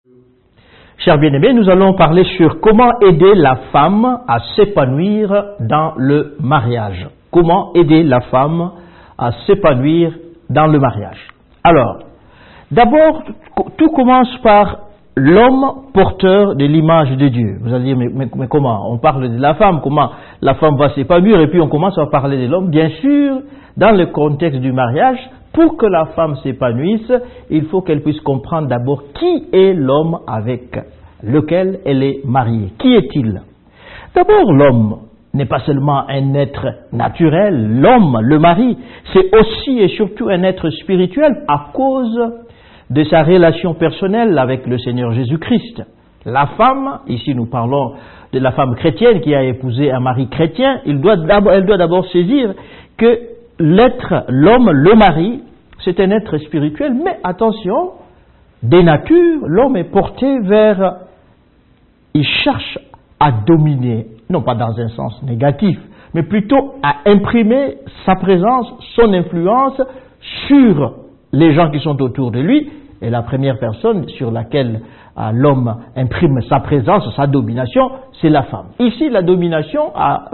Chers bien-aimés, nous allons parler sur comment aider la femme à s'épanouir dans le mariage. Comment aider la femme à s'épanouir dans le mariage. Alors, d'abord, tout commence par l'homme porteur de l'image de Dieu. Vous allez dire, mais comment? On parle de la femme, comment la femme va s'épanouir, et puis on commence à parler de l'homme. Bien sûr, dans le contexte du mariage, pour que la femme s'épanouisse, il faut qu'elle puisse comprendre d'abord qui est l'homme avec lequel elle est mariée. Qui est-il? D'abord, l'homme n'est pas seulement un être naturel. L'homme, le mari, c'est aussi et surtout un être spirituel à cause de sa relation personnelle avec le Seigneur Jésus-Christ. La femme, ici nous parlons de la femme chrétienne qui a épousé un mari chrétien, elle doit d'abord saisir que l'homme, le mari, c'est un être spirituel, mais attention, des natures, l'homme est porté vers, il cherche à dominer, non pas dans un sens négatif, mais plutôt à imprimer sa présence, son influence sur les gens qui sont autour de lui. Et la première personne sur laquelle l'homme imprime sa présence, sa domination, c'est la femme. Ici, la domination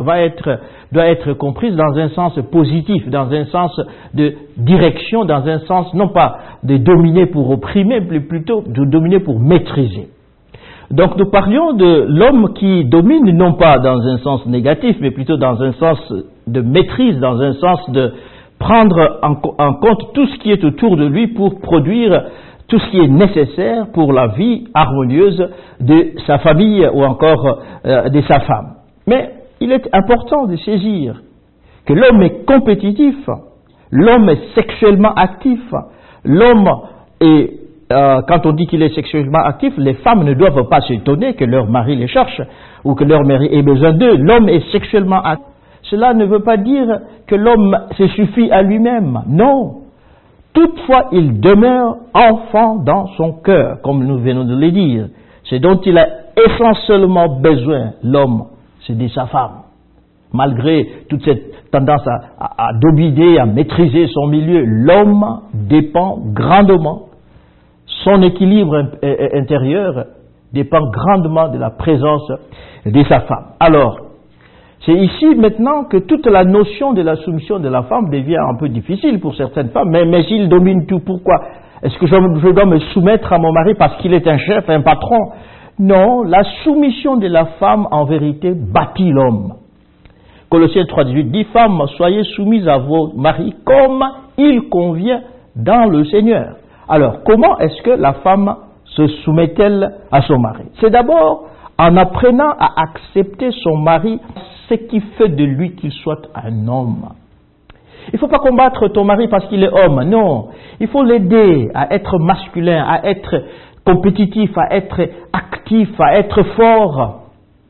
doit être comprise dans un sens positif, dans un sens de direction, dans un sens non pas de dominer pour opprimer, mais plutôt de dominer pour maîtriser. Donc nous parlions de l'homme qui domine non pas dans un sens négatif, mais plutôt dans un sens de maîtrise, dans un sens de prendre en compte tout ce qui est autour de lui pour produire tout ce qui est nécessaire pour la vie harmonieuse de sa famille ou encore de sa femme. Mais il est important de saisir que l'homme est compétitif, l'homme est sexuellement actif, l'homme est, quand on dit qu'il est sexuellement actif, les femmes ne doivent pas s'étonner que leur mari les cherche ou que leur mari ait besoin d'eux. L'homme est sexuellement actif. Cela ne veut pas dire que l'homme se suffit à lui-même. Non. Toutefois, il demeure enfant dans son cœur, comme nous venons de le dire. Ce dont il a essentiellement besoin, l'homme, c'est de sa femme. Malgré toute cette tendance à dominer, à maîtriser son milieu, l'homme dépend grandement. Son équilibre intérieur dépend grandement de la présence de sa femme. Alors, c'est ici maintenant que toute la notion de la soumission de la femme devient un peu difficile pour certaines femmes. Mais s'il domine tout, pourquoi? Est-ce que je dois me soumettre à mon mari parce qu'il est un chef, un patron? Non, la soumission de la femme en vérité bâtit l'homme. Colossiens 3,18 dit, femmes, soyez soumises à vos maris comme il convient dans le Seigneur. Alors, comment est-ce que la femme se soumet-elle à son mari? C'est d'abord en apprenant à accepter son mari, ce qui fait de lui qu'il soit un homme. Il ne faut pas combattre ton mari parce qu'il est homme, non. Il faut l'aider à être masculin, à être compétitif, à être actif, à être fort.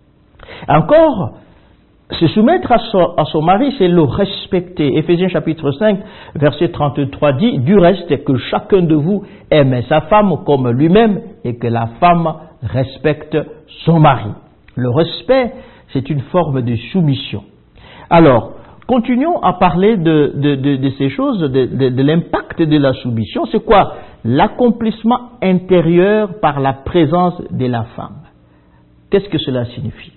Encore, se soumettre à son mari, c'est le respecter. Éphésiens chapitre 5, verset 33 dit, du reste, que chacun de vous aime sa femme comme lui-même et que la femme respecte son mari. Le respect, c'est une forme de soumission. Alors, continuons à parler de ces choses, de l'impact de la soumission. C'est quoi? L'accomplissement intérieur par la présence de la femme. Qu'est-ce que cela signifie?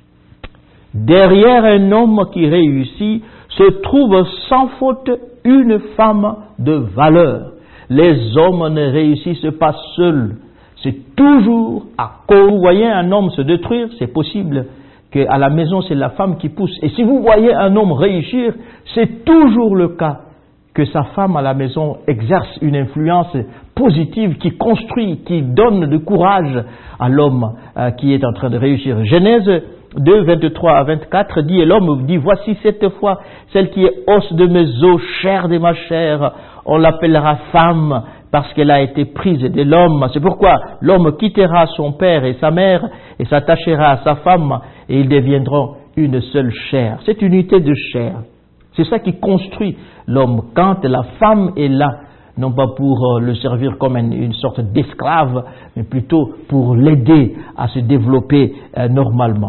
Derrière un homme qui réussit se trouve sans faute une femme de valeur. Les hommes ne réussissent pas seuls. C'est toujours à cause. Vous voyez un homme se détruire, c'est possible qu'à la maison c'est la femme qui pousse. Et si vous voyez un homme réussir, c'est toujours le cas que sa femme à la maison exerce une influence positive qui construit, qui donne du courage à l'homme qui est en train de réussir. Genèse 2, 23 à 24 dit, et l'homme dit, voici cette fois celle qui est os de mes os, chair de ma chair, on l'appellera femme parce qu'elle a été prise de l'homme. C'est pourquoi l'homme quittera son père et sa mère et s'attachera à sa femme et ils deviendront une seule chair. Cette unité de chair, c'est ça qui construit l'homme. Quand la femme est là, non pas pour le servir comme une sorte d'esclave, mais plutôt pour l'aider à se développer normalement.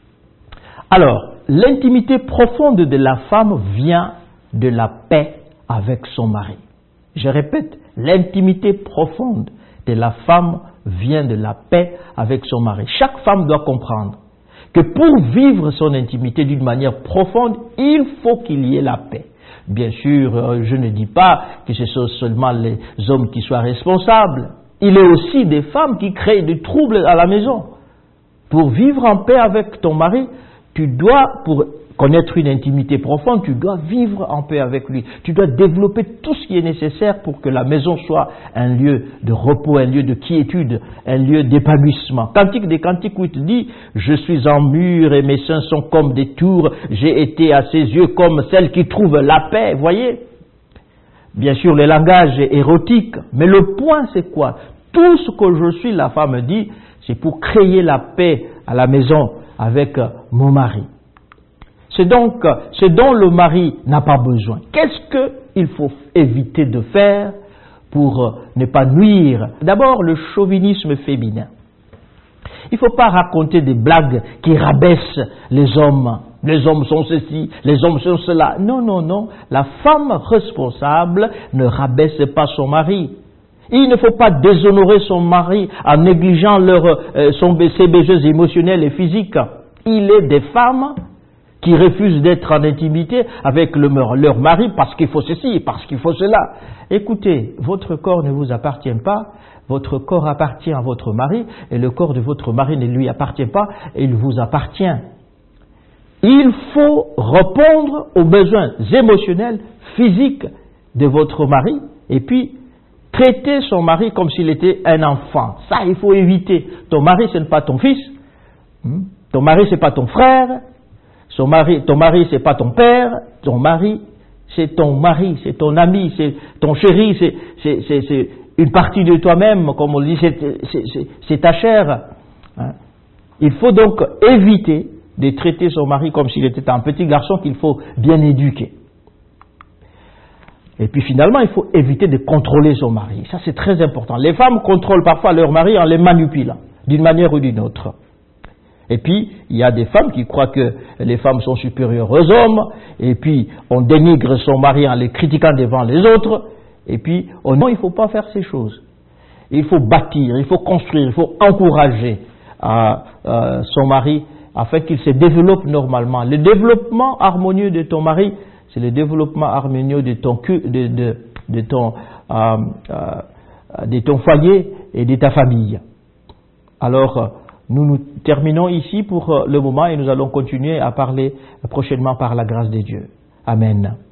Alors, l'intimité profonde de la femme vient de la paix avec son mari. Je répète, l'intimité profonde de la femme vient de la paix avec son mari. Chaque femme doit comprendre que pour vivre son intimité d'une manière profonde, il faut qu'il y ait la paix. Bien sûr, je ne dis pas que ce sont seulement les hommes qui soient responsables. Il y a aussi des femmes qui créent des troubles à la maison. Pour vivre en paix avec ton mari, tu dois, pour connaître une intimité profonde, tu dois vivre en paix avec lui. Tu dois développer tout ce qui est nécessaire pour que la maison soit un lieu de repos, un lieu de quiétude, un lieu d'épanouissement. Cantique des Cantiques où il te dit « Je suis en mur et mes seins sont comme des tours, j'ai été à ses yeux comme celle qui trouve la paix. » Voyez? Bien sûr, le langage est érotique, mais le point c'est quoi? Tout ce que je suis, la femme dit, c'est pour créer la paix à la maison avec mon mari. C'est donc ce dont le mari n'a pas besoin. Qu'est-ce qu'il faut éviter de faire pour ne pas nuire? D'abord, le chauvinisme féminin. Il ne faut pas raconter des blagues qui rabaissent les hommes. Les hommes sont ceci, les hommes sont cela. Non, non, non. La femme responsable ne rabaisse pas son mari. Il ne faut pas déshonorer son mari en négligeant ses besoins émotionnels et physiques. Il est des femmes qui refusent d'être en intimité avec leur mari parce qu'il faut ceci, parce qu'il faut cela. Écoutez, votre corps ne vous appartient pas, votre corps appartient à votre mari, et le corps de votre mari ne lui appartient pas, et il vous appartient. Il faut répondre aux besoins émotionnels, physiques de votre mari, et puis traiter son mari comme s'il était un enfant. Ça, il faut éviter. Ton mari, ce n'est pas ton fils, ton mari, ce n'est pas ton frère, ton mari, c'est pas ton père, ton mari, c'est ton mari, c'est ton ami, c'est ton chéri, c'est une partie de toi-même, comme on dit, c'est ta chair. Il faut donc éviter de traiter son mari comme s'il était un petit garçon qu'il faut bien éduquer. Et puis finalement, il faut éviter de contrôler son mari. Ça, c'est très important. Les femmes contrôlent parfois leur mari en les manipulant, d'une manière ou d'une autre. Et puis, il y a des femmes qui croient que les femmes sont supérieures aux hommes, et puis on dénigre son mari en les critiquant devant les autres, et puis, non, il ne faut pas faire ces choses. Il faut bâtir, il faut construire, il faut encourager son mari afin qu'il se développe normalement. Le développement harmonieux de ton mari, c'est le développement harmonieux de ton foyer et de ta famille. Alors, nous terminons ici pour le moment et nous allons continuer à parler prochainement par la grâce de Dieu. Amen.